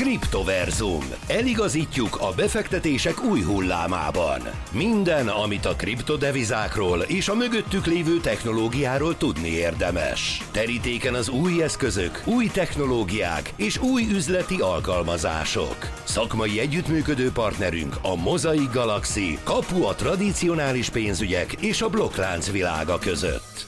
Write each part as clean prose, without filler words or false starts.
Kriptoverzum. Eligazítjuk a befektetések új hullámában. Minden, amit a kriptodevizákról és a mögöttük lévő technológiáról tudni érdemes. Terítéken az új eszközök, új technológiák és új üzleti alkalmazások. Szakmai együttműködő partnerünk a Mosaic Galaxy, kapu a tradicionális pénzügyek és a blokklánc világa között.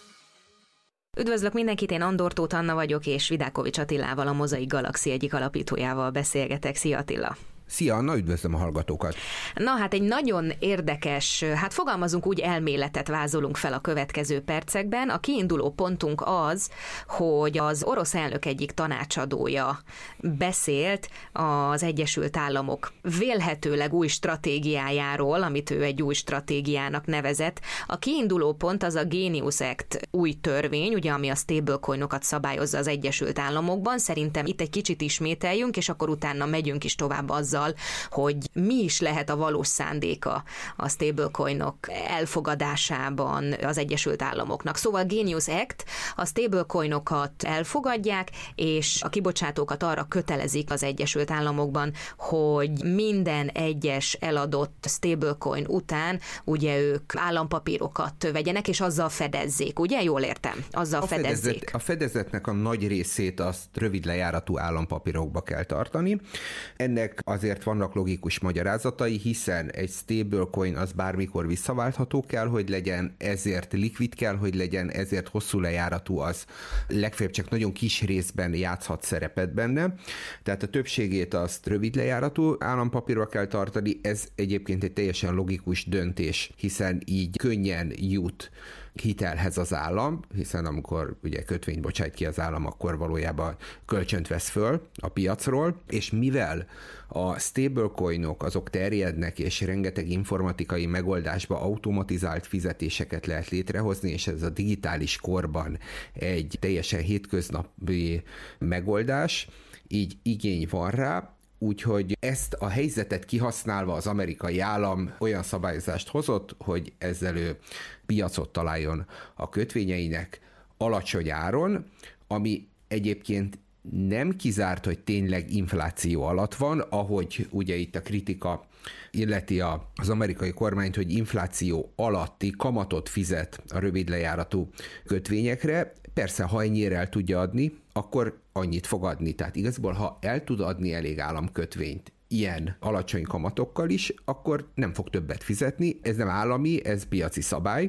Üdvözlök mindenkit, én Andor Tóth Anna vagyok, és Vidákovics Attilával, a Mosaic Galaxy egyik alapítójával beszélgetek. Szia Attila! Szia Anna, üdvözlöm a hallgatókat! Na hát egy nagyon érdekes, fogalmazunk úgy, elméletet vázolunk fel a következő percekben. A kiinduló pontunk az, hogy az orosz elnök egyik tanácsadója beszélt az Egyesült Államok vélhetőleg új stratégiájáról, amit ő egy új stratégiának nevezett. A kiinduló pont az a Genius Act új törvény, ugye, ami a stablecoinokat szabályozza az Egyesült Államokban. Szerintem itt egy kicsit ismételjünk, és akkor utána megyünk is tovább azzal, hogy mi is lehet a valós szándéka a stablecoinok elfogadásában az Egyesült Államoknak. Szóval Genius Act, a stablecoinokat elfogadják, és a kibocsátókat arra kötelezik az Egyesült Államokban, hogy minden egyes eladott stablecoin után ugye ők állampapírokat vegyenek, és azzal fedezzék. Ugye? Jól értem? Azzal fedezzék. A fedezetnek a nagy részét azt rövid lejáratú állampapírokba kell tartani. Ennek azért vannak logikus magyarázatai, hiszen egy stablecoin az bármikor visszaváltható kell, hogy legyen, ezért likvid kell, hogy legyen, ezért hosszú lejáratú, az legfeljebb csak nagyon kis részben játszhat szerepet benne. Tehát a többségét azt rövid lejáratú állampapírba kell tartani, ez egyébként egy teljesen logikus döntés, hiszen így könnyen jut hitelhez az állam, hiszen amikor ugye kötvényt bocsájt ki az állam, akkor valójában kölcsönt vesz föl a piacról, és mivel a stablecoinok azok terjednek, és rengeteg informatikai megoldásba automatizált fizetéseket lehet létrehozni, és ez a digitális korban egy teljesen hétköznapi megoldás, így igény van rá. Úgyhogy ezt a helyzetet kihasználva az amerikai állam olyan szabályozást hozott, hogy ezzel ő piacot találjon a kötvényeinek alacsony áron, ami egyébként nem kizárt, hogy tényleg infláció alatt van, ahogy ugye itt a kritika illeti az amerikai kormányt, hogy infláció alatti kamatot fizet a rövid lejáratú kötvényekre. Persze, ha ennyire el tudja adni, akkor annyit fog adni. Tehát igazából, ha el tud adni elég államkötvényt ilyen alacsony kamatokkal is, akkor nem fog többet fizetni. Ez nem állami, ez piaci szabály.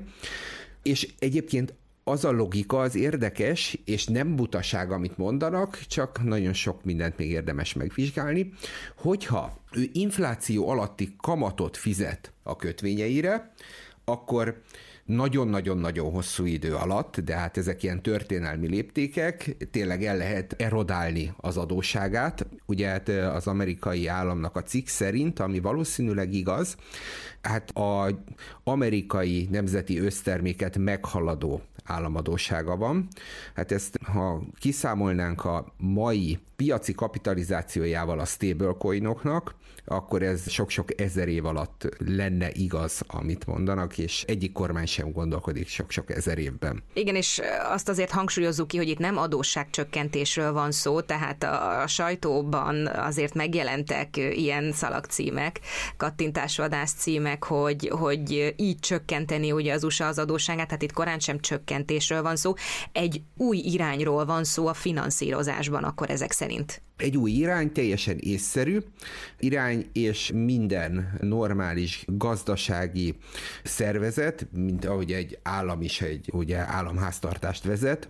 És egyébként az a logika az érdekes, és nem butaság, amit mondanak, csak nagyon sok mindent még érdemes megvizsgálni, hogyha ő infláció alatti kamatot fizet a kötvényeire, akkor nagyon-nagyon-nagyon hosszú idő alatt, de hát ezek ilyen történelmi léptékek, tényleg el lehet erodálni az adósságát. Ugye hát az amerikai államnak a cikk szerint, ami valószínűleg igaz, hát az amerikai nemzeti összterméket meghaladó államadóssága van. Hát ezt, ha kiszámolnánk a mai piaci kapitalizációjával a stablecoinoknak, akkor ez sok-sok ezer év alatt lenne igaz, amit mondanak, és egyik kormány sem gondolkodik sok-sok ezer évben. Igen, és azt azért hangsúlyozzuk ki, hogy itt nem adósságcsökkentésről van szó, tehát a sajtóban azért megjelentek ilyen szalagcímek, kattintásvadász címek, hogy így csökkenteni ugye az USA az adósságát, tehát itt korán sem csökkentésről van szó. Egy új irányról van szó a finanszírozásban akkor ezek szerint. Egy új irány, teljesen észszerű irány, és minden normális gazdasági szervezet, mint ahogy egy állam is egy ugye, államháztartást vezet,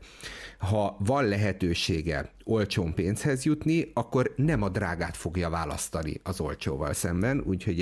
ha van lehetősége olcsón pénzhez jutni, akkor nem a drágát fogja választani az olcsóval szemben, úgyhogy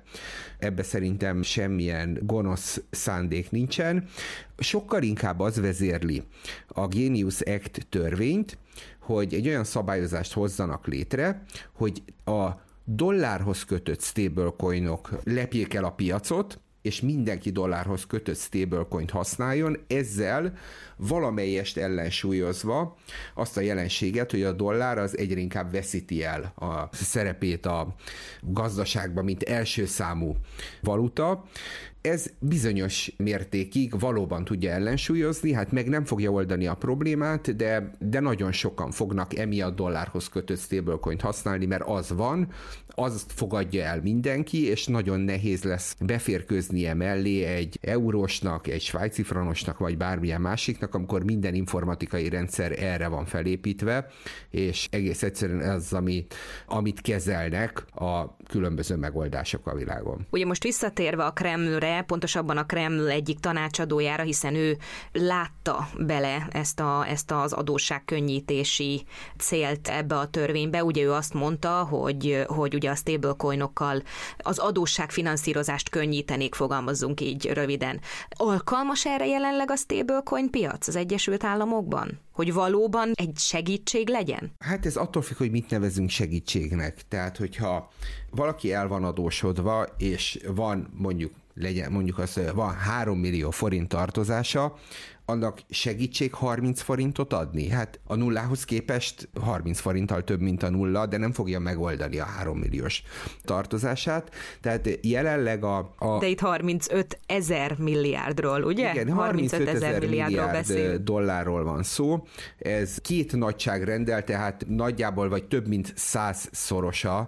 ebbe szerintem semmilyen gonosz szándék nincsen. Sokkal inkább az vezérli a Genius Act törvényt, hogy egy olyan szabályozást hozzanak létre, hogy a dollárhoz kötött stablecoinok lepjék el a piacot, és mindenki dollárhoz kötött stablecoint használjon, ezzel valamelyest ellensúlyozva azt a jelenséget, hogy a dollár az egyre inkább veszíti el a szerepét a gazdaságban, mint első számú valuta. Ez bizonyos mértékig valóban tudja ellensúlyozni, hát meg nem fogja oldani a problémát, de nagyon sokan fognak emiatt dollárhoz kötött stablecoint használni, mert az van, azt fogadja el mindenki, és nagyon nehéz lesz beférkőznie mellé egy eurósnak, egy svájci franosnak, vagy bármilyen másiknak, amikor minden informatikai rendszer erre van felépítve, és egész egyszerűen ez, amit kezelnek a különböző megoldások a világon. Ugye most visszatérve a Kremlre, pontosabban a Kreml egyik tanácsadójára, hiszen ő látta bele ezt az adósságkönnyítési célt ebbe a törvénybe. Ugye ő azt mondta, hogy ugye a stablecoinokkal az adósságfinanszírozást könnyítenék, fogalmazzunk így röviden. Alkalmas erre jelenleg a stablecoin piac az Egyesült Államokban? Hogy valóban egy segítség legyen? Hát ez attól függ, hogy mit nevezünk segítségnek. Tehát, hogyha valaki el van adósodva, és van mondjuk azt, hogy van 3 millió forint tartozása, annak segítség 30 forintot adni? Hát a nullához képest 30 forinttal több, mint a nulla, de nem fogja megoldani a 3 milliós tartozását. Tehát jelenleg De itt 35 000 milliárdról, ugye? Igen, 35 000 milliárd dollárról van szó. Ez 2 nagyságrendel, tehát nagyjából vagy több mint 100-szorosa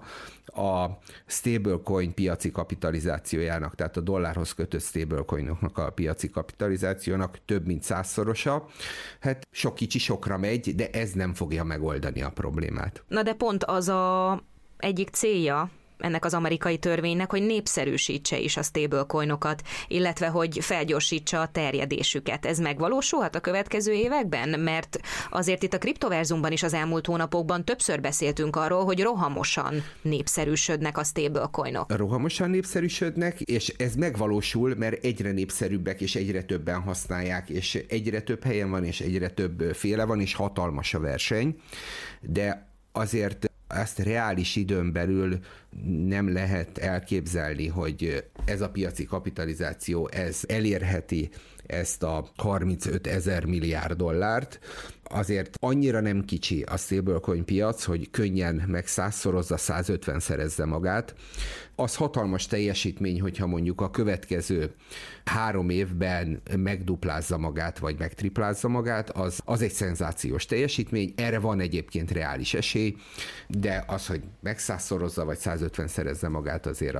a stablecoin piaci kapitalizációjának, tehát a dollárhoz kötött stablecoinoknak a piaci kapitalizációnak több mint 100-szorosa. Hát sok kicsi sokra megy, de ez nem fogja megoldani a problémát. Na de pont az egyik célja ennek az amerikai törvénynek, hogy népszerűsítse is a stablecoinokat, illetve hogy felgyorsítsa a terjedésüket. Ez megvalósulhat a következő években? Mert azért itt a Kriptoverzumban is az elmúlt hónapokban többször beszéltünk arról, hogy rohamosan népszerűsödnek a stablecoinok. Rohamosan népszerűsödnek, és ez megvalósul, mert egyre népszerűbbek, és egyre többen használják, és egyre több helyen van, és egyre több féle van, és hatalmas a verseny, de azért ezt reális időn belül nem lehet elképzelni, hogy ez a piaci kapitalizáció, ez elérheti ezt a 35 000 milliárd dollárt. Azért annyira nem kicsi a stablecoin piac, hogy könnyen meg 100-szorozza, 150-szerezze magát. Az hatalmas teljesítmény, hogyha mondjuk a következő 3 évben megduplázza magát, vagy megtriplázza magát, az egy szenzációs teljesítmény. Erre van egyébként reális esély, de az, hogy meg 100-szorozza, vagy 150-szerezze magát, azért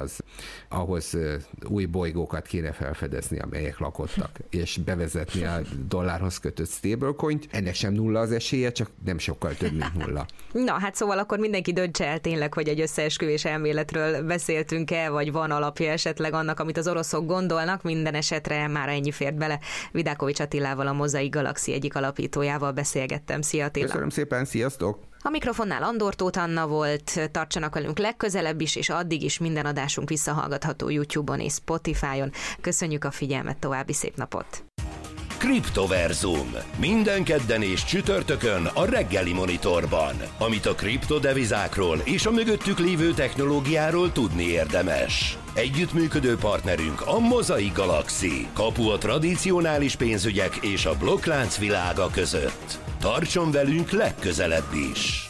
ahhoz új bolygókat kéne felfedezni, amelyek lakottak, és bevezetni a dollárhoz kötött stablecoint. Ennek sem nulla az esélye, csak nem sokkal több, mint nulla. Na, hát szóval akkor mindenki döntse el tényleg, hogy egy összeesküvés elméletről beszéltünk-e, vagy van alapja esetleg annak, amit az oroszok gondolnak. Minden esetre már ennyi fért bele. Vidákovics Attilával, a Mosaic Galaxy egyik alapítójával beszélgettem. Szia, Attila! Köszönöm szépen, sziasztok! A mikrofonnál Andor Tóth Anna volt, tartsanak velünk legközelebb is, és addig is minden adásunk visszahallgatható YouTube-on és Spotify-on. Köszönjük a figyelmet, további szép napot! Kriptoverzum. Minden kedden és csütörtökön a reggeli monitorban. Amit a kriptodevizákról és a mögöttük lévő technológiáról tudni érdemes. Együttműködő partnerünk a Mosaic Galaxy. Kapu a tradicionális pénzügyek és a blokklánc világa között. Tartson velünk legközelebb is!